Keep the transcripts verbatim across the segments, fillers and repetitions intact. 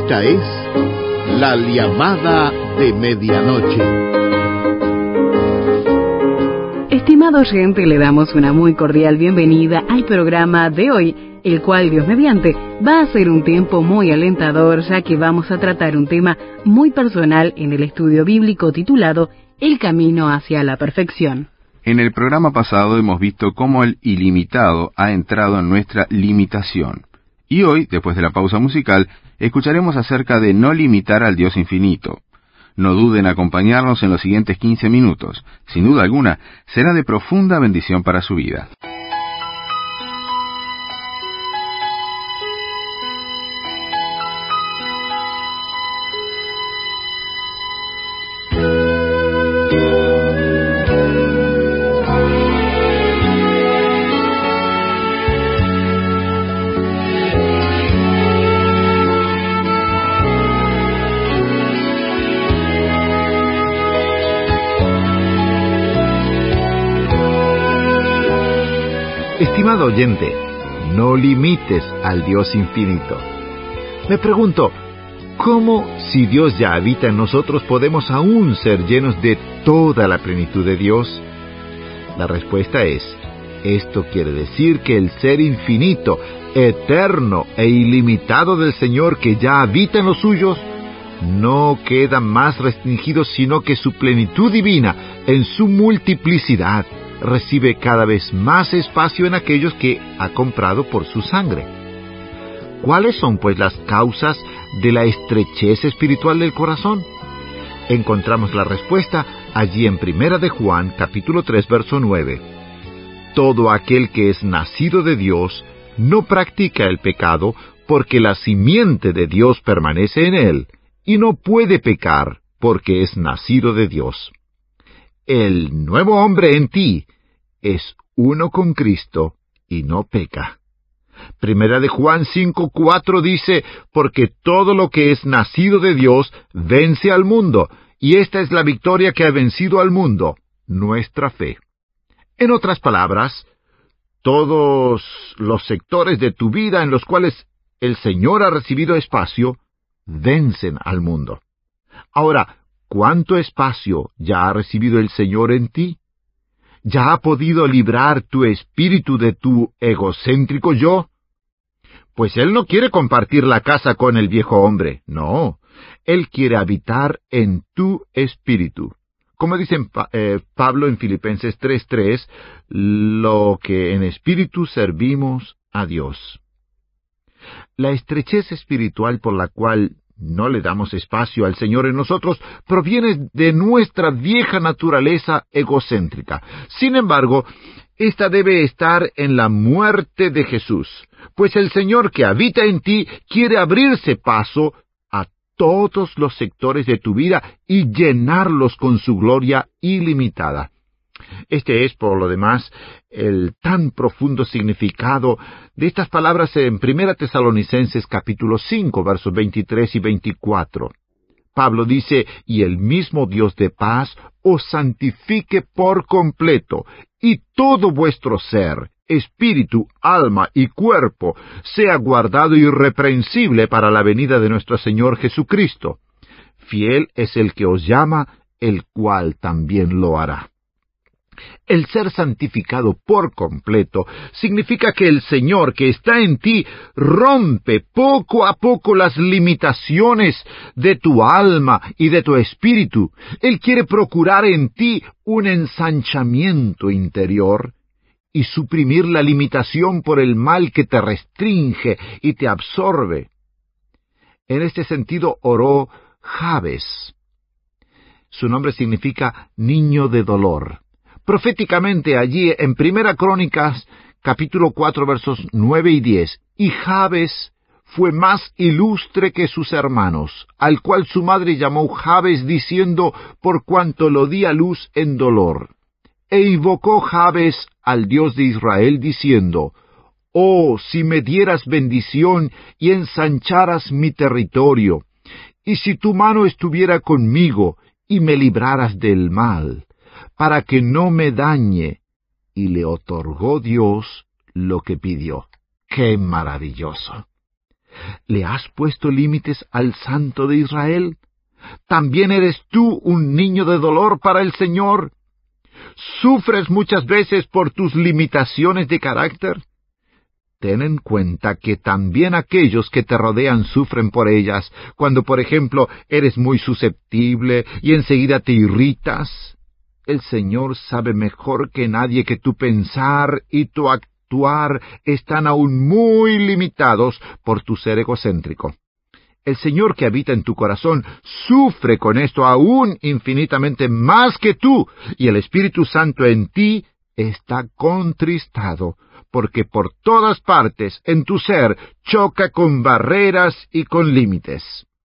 Esta es La Llamada de Medianoche. Estimado oyente, le damos una muy cordial bienvenida al programa de hoy, el cual, Dios mediante, va a ser un tiempo muy alentador, ya que vamos a tratar un tema muy personal en el estudio bíblico titulado El camino hacia la perfección. En el programa pasado hemos visto cómo el ilimitado ha entrado en nuestra limitación. Y hoy, después de la pausa musical, escucharemos acerca de no limitar al Dios infinito. No duden en acompañarnos en los siguientes quince minutos. Sin duda alguna, será de profunda bendición para su vida. Estimado oyente, no limites al Dios infinito. Me pregunto, ¿cómo, si Dios ya habita en nosotros, podemos aún ser llenos de toda la plenitud de Dios? La respuesta es, esto quiere decir que el ser infinito, eterno e ilimitado del Señor que ya habita en los suyos, no queda más restringido, sino que su plenitud divina, en su multiplicidad, recibe cada vez más espacio en aquellos que ha comprado por su sangre. ¿Cuáles son, pues, las causas de la estrechez espiritual del corazón? Encontramos la respuesta allí en Primera de Juan, capítulo tres, verso nueve. Todo aquel que es nacido de Dios no practica el pecado, porque la simiente de Dios permanece en él, y no puede pecar, porque es nacido de Dios. El nuevo hombre en ti es uno con Cristo y no peca. Primera de Juan cinco, cuatro dice, porque todo lo que es nacido de Dios vence al mundo, y esta es la victoria que ha vencido al mundo, nuestra fe. En otras palabras, todos los sectores de tu vida en los cuales el Señor ha recibido espacio, vencen al mundo. Ahora, ¿cuánto espacio ya ha recibido el Señor en ti? ¿Ya ha podido librar tu espíritu de tu egocéntrico yo? Pues Él no quiere compartir la casa con el viejo hombre, no. Él quiere habitar en tu espíritu. Como dice eh, Pablo en Filipenses tres tres, lo que en espíritu servimos a Dios. La estrechez espiritual por la cual no le damos espacio al Señor en nosotros proviene de nuestra vieja naturaleza egocéntrica. Sin embargo, esta debe estar en la muerte de Jesús, pues el Señor que habita en ti quiere abrirse paso a todos los sectores de tu vida y llenarlos con su gloria ilimitada. Este es, por lo demás, el tan profundo significado de estas palabras en Primera Tesalonicenses capítulo cinco, versos veintitrés y veinticuatro. Pablo dice, y el mismo Dios de paz os santifique por completo, y todo vuestro ser, espíritu, alma y cuerpo, sea guardado irreprensible para la venida de nuestro Señor Jesucristo. Fiel es el que os llama, el cual también lo hará. El ser santificado por completo significa que el Señor que está en ti rompe poco a poco las limitaciones de tu alma y de tu espíritu. Él quiere procurar en ti un ensanchamiento interior y suprimir la limitación por el mal que te restringe y te absorbe. En este sentido oró Jabes. Su nombre significa niño de dolor. Proféticamente allí en Primera Crónicas, capítulo cuatro, versos nueve y diez, y Jabes fue más ilustre que sus hermanos, al cual su madre llamó Jabes, diciendo, por cuanto lo di a luz en dolor. E invocó Jabes al Dios de Israel, diciendo, oh, si me dieras bendición y ensancharas mi territorio, y si tu mano estuviera conmigo y me libraras del mal, para que no me dañe. Y le otorgó Dios lo que pidió. ¡Qué maravilloso! ¿Le has puesto límites al Santo de Israel? ¿También eres tú un niño de dolor para el Señor? ¿Sufres muchas veces por tus limitaciones de carácter? Ten en cuenta que también aquellos que te rodean sufren por ellas, cuando, por ejemplo, eres muy susceptible y enseguida te irritas. El Señor sabe mejor que nadie que tu pensar y tu actuar están aún muy limitados por tu ser egocéntrico. El Señor que habita en tu corazón sufre con esto aún infinitamente más que tú, y el Espíritu Santo en ti está contristado, porque por todas partes en tu ser choca con barreras y con límites.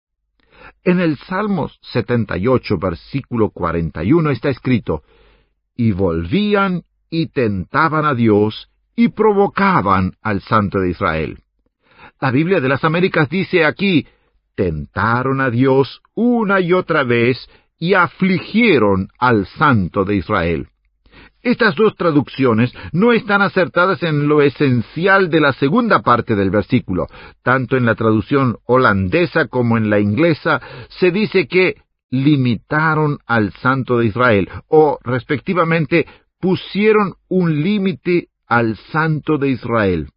En el Salmos setenta y ocho, versículo cuarenta y uno está escrito: «Y volvían y tentaban a Dios y provocaban al Santo de Israel». La Biblia de las Américas dice aquí: «Tentaron a Dios una y otra vez y afligieron al Santo de Israel». Estas dos traducciones no están acertadas en lo esencial de la segunda parte del versículo. Tanto en la traducción holandesa como en la inglesa se dice que limitaron al Santo de Israel, o respectivamente pusieron un límite al Santo de Israel.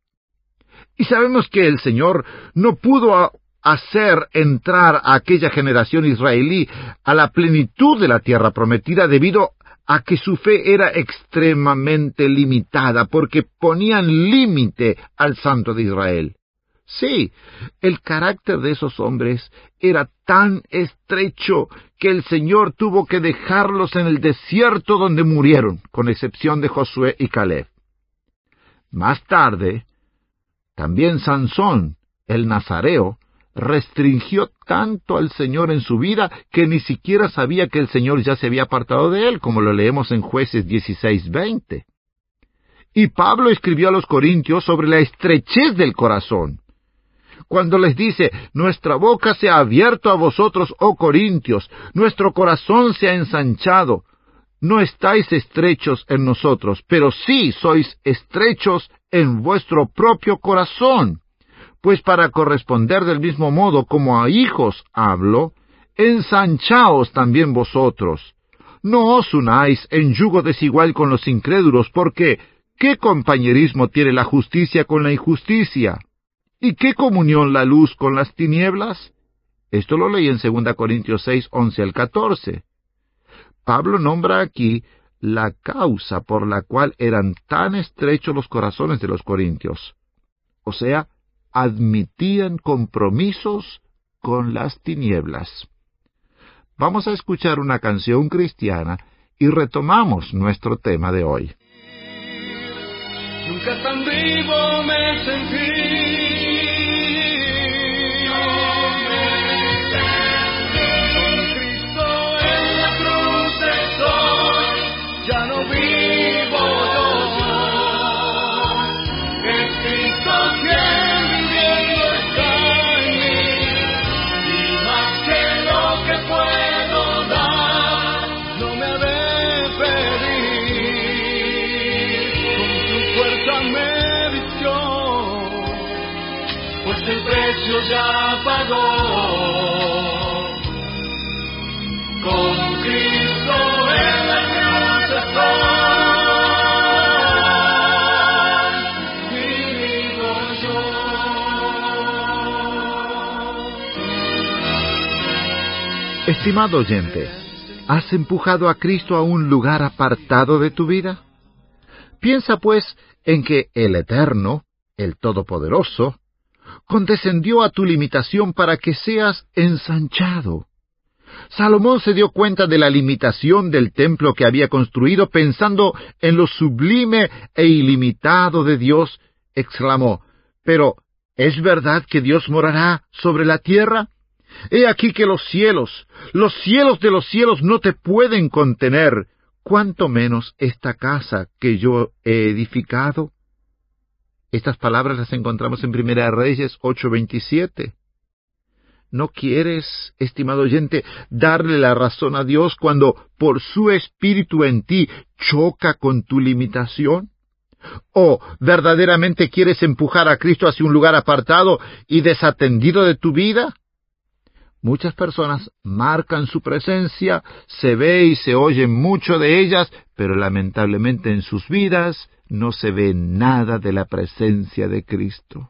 Y sabemos que el Señor no pudo hacer entrar a aquella generación israelí a la plenitud de la tierra prometida debido a que su fe era extremadamente limitada, porque ponían límite al Santo de Israel. Sí, el carácter de esos hombres era tan estrecho que el Señor tuvo que dejarlos en el desierto donde murieron, con excepción de Josué y Caleb. Más tarde, también Sansón, el nazareo, restringió tanto al Señor en su vida que ni siquiera sabía que el Señor ya se había apartado de él, como lo leemos en Jueces dieciséis veinte. Y Pablo escribió a los Corintios sobre la estrechez del corazón, cuando les dice: «Nuestra boca se ha abierto a vosotros, oh Corintios, nuestro corazón se ha ensanchado. No estáis estrechos en nosotros, pero sí sois estrechos en vuestro propio corazón. Pues para corresponder del mismo modo como a hijos hablo, ensanchaos también vosotros. No os unáis en yugo desigual con los incrédulos, porque ¿qué compañerismo tiene la justicia con la injusticia? ¿Y qué comunión la luz con las tinieblas?». Esto lo leí en segunda Corintios seis, once al catorce. Pablo nombra aquí la causa por la cual eran tan estrechos los corazones de los corintios. O sea, admitían compromisos con las tinieblas. Vamos a escuchar una canción cristiana y retomamos nuestro tema de hoy. Nunca tan vivo me sentí. Ya pagó. Con Cristo en la cruz estoy, vivo yo. Estimado oyente, ¿has empujado a Cristo a un lugar apartado de tu vida? Piensa pues en que el Eterno, el Todopoderoso, condescendió a tu limitación para que seas ensanchado. Salomón se dio cuenta de la limitación del templo que había construido, pensando en lo sublime e ilimitado de Dios. Exclamó: «Pero, ¿es verdad que Dios morará sobre la tierra? He aquí que los cielos, los cielos de los cielos no te pueden contener, cuánto menos esta casa que yo he edificado». Estas palabras las encontramos en Primera de Reyes ocho veintisiete. ¿No quieres, estimado oyente, darle la razón a Dios cuando por su Espíritu en ti choca con tu limitación? ¿O verdaderamente quieres empujar a Cristo hacia un lugar apartado y desatendido de tu vida? Muchas personas marcan su presencia, se ve y se oye mucho de ellas, pero lamentablemente en sus vidas no se ve nada de la presencia de Cristo.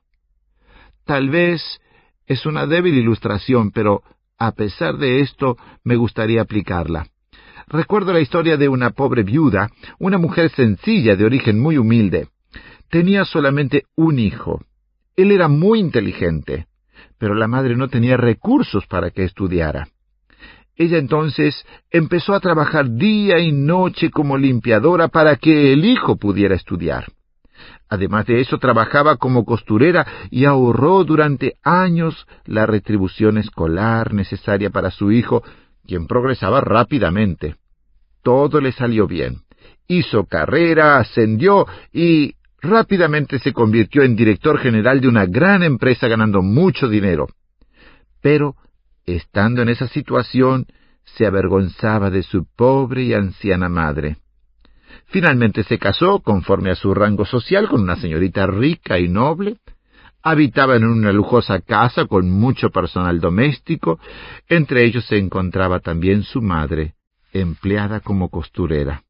Tal vez es una débil ilustración, pero a pesar de esto me gustaría aplicarla. Recuerdo la historia de una pobre viuda, una mujer sencilla de origen muy humilde. Tenía solamente un hijo. Él era muy inteligente, pero la madre no tenía recursos para que estudiara. Ella entonces empezó a trabajar día y noche como limpiadora para que el hijo pudiera estudiar. Además de eso, trabajaba como costurera y ahorró durante años la retribución escolar necesaria para su hijo, quien progresaba rápidamente. Todo le salió bien. Hizo carrera, ascendió y rápidamente se convirtió en director general de una gran empresa ganando mucho dinero. Pero, estando en esa situación, se avergonzaba de su pobre y anciana madre. Finalmente se casó, conforme a su rango social, con una señorita rica y noble. Habitaba en una lujosa casa con mucho personal doméstico. Entre ellos se encontraba también su madre, empleada como costurera.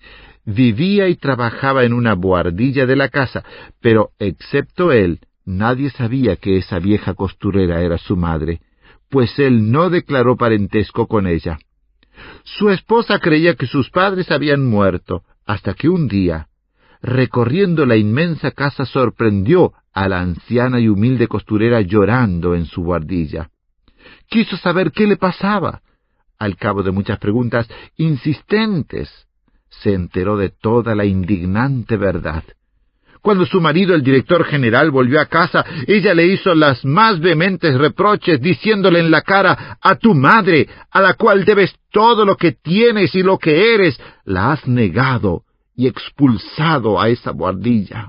Vivía y trabajaba en una buhardilla de la casa, pero excepto él, nadie sabía que esa vieja costurera era su madre, pues él no declaró parentesco con ella. Su esposa creía que sus padres habían muerto, hasta que un día, recorriendo la inmensa casa, sorprendió a la anciana y humilde costurera llorando en su buhardilla. Quiso saber qué le pasaba. Al cabo de muchas preguntas insistentes, se enteró de toda la indignante verdad. Cuando su marido, el director general, volvió a casa, ella le hizo las más vehementes reproches, diciéndole en la cara: «A tu madre, a la cual debes todo lo que tienes y lo que eres, la has negado y expulsado a esa buhardilla».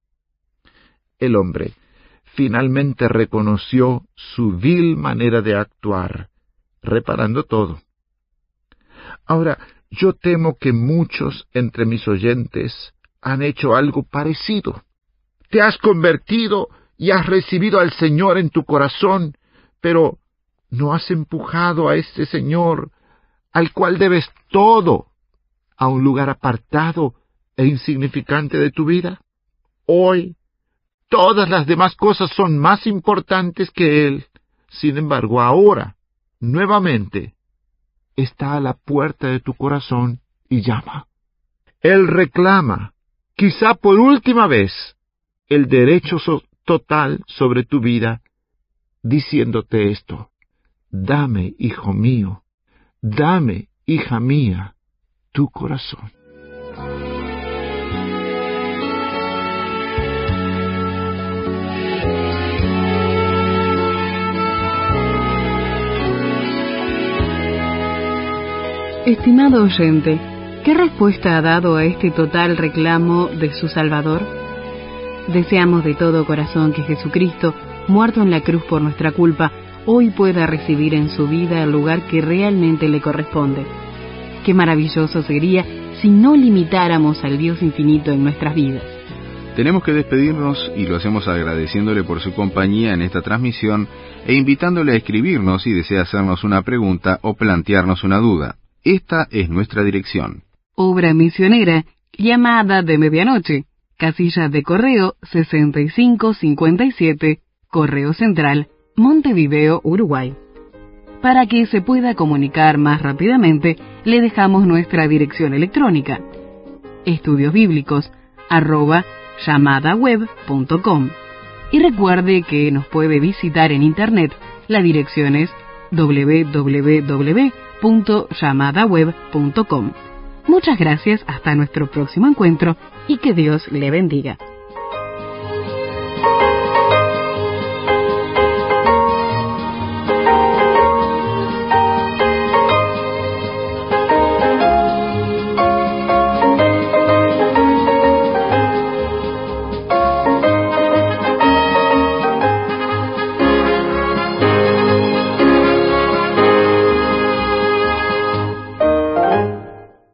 El hombre finalmente reconoció su vil manera de actuar, reparando todo. Ahora, yo temo que muchos entre mis oyentes han hecho algo parecido. Te has convertido y has recibido al Señor en tu corazón, pero no has empujado a este Señor, al cual debes todo, a un lugar apartado e insignificante de tu vida. Hoy, todas las demás cosas son más importantes que Él. Sin embargo, ahora, nuevamente, está a la puerta de tu corazón y llama. Él reclama, quizá por última vez, el derecho so- total sobre tu vida, diciéndote esto: dame, hijo mío, dame, hija mía, tu corazón. Estimado oyente, ¿qué respuesta ha dado a este total reclamo de su Salvador? Deseamos de todo corazón que Jesucristo, muerto en la cruz por nuestra culpa, hoy pueda recibir en su vida el lugar que realmente le corresponde. Qué maravilloso sería si no limitáramos al Dios infinito en nuestras vidas. Tenemos que despedirnos y lo hacemos agradeciéndole por su compañía en esta transmisión e invitándole a escribirnos si desea hacernos una pregunta o plantearnos una duda. Esta es nuestra dirección. Obra misionera, llamada de medianoche, casilla de correo sesenta y cinco cincuenta y siete, Correo Central, Montevideo, Uruguay. Para que se pueda comunicar más rápidamente, le dejamos nuestra dirección electrónica: estudiosbíblicos arroba llamadaweb punto com. Y recuerde que nos puede visitar en internet. La dirección es doble u doble u doble u punto llamadaweb punto com. Muchas gracias, hasta nuestro próximo encuentro y que Dios le bendiga.